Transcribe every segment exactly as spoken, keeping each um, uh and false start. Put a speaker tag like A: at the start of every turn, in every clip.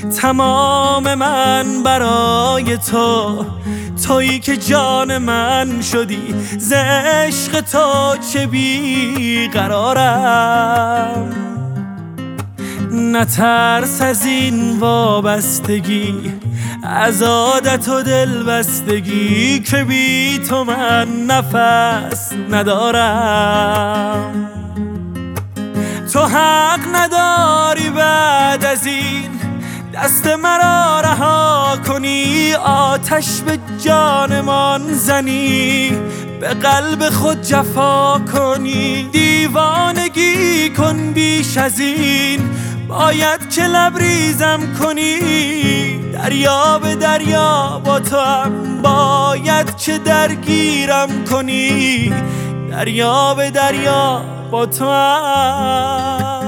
A: تمام من برای تو، تویی که جان من شدی، ز عشق تو چه بیقرارم. نترس از این وابستگی، از عادت و دلبستگی، که بی تو من نفس ندارم. تو حق نداری بعد از این دست مرا رها کنی، آتش به جانمان زنی، به قلب خود جفا کنی. دیوانگی کن بیش از این، باید که لبریزم کنی. دریا به دریا با تو هم باید که درگیرم کنی. دریا به دریا با تو هم.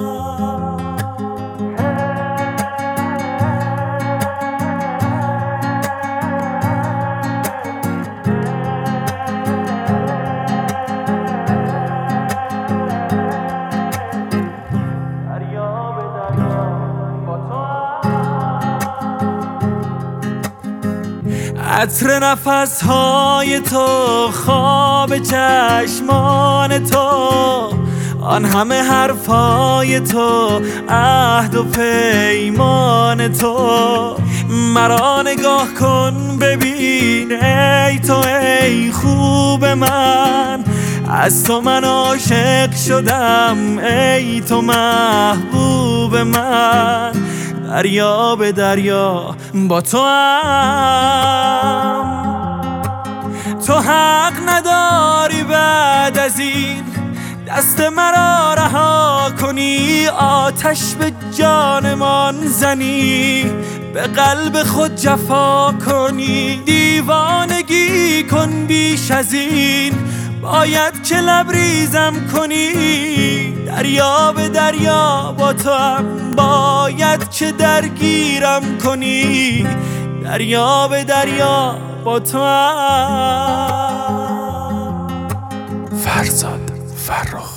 A: عطر نفسهای تو، خواب چشمان تو، آن همه حرفای تو، عهد و پیمان تو. مرا نگاه کن ببین ای تو، ای خوب من، از تو من عاشق شدم، ای تو محبوب من. دریا به دریا با تو هم. تو حق نداری بعد از این دست مرا رها کنی، آتش به جانمان زنی، به قلب خود جفا کنی. دیوانگی کن بیش از این، باید که لبریزم کنی. دریا به دریا با تو هم باید که درگیرم کنی. دریا به دریا با تو هم.
B: فرزاد فرخ.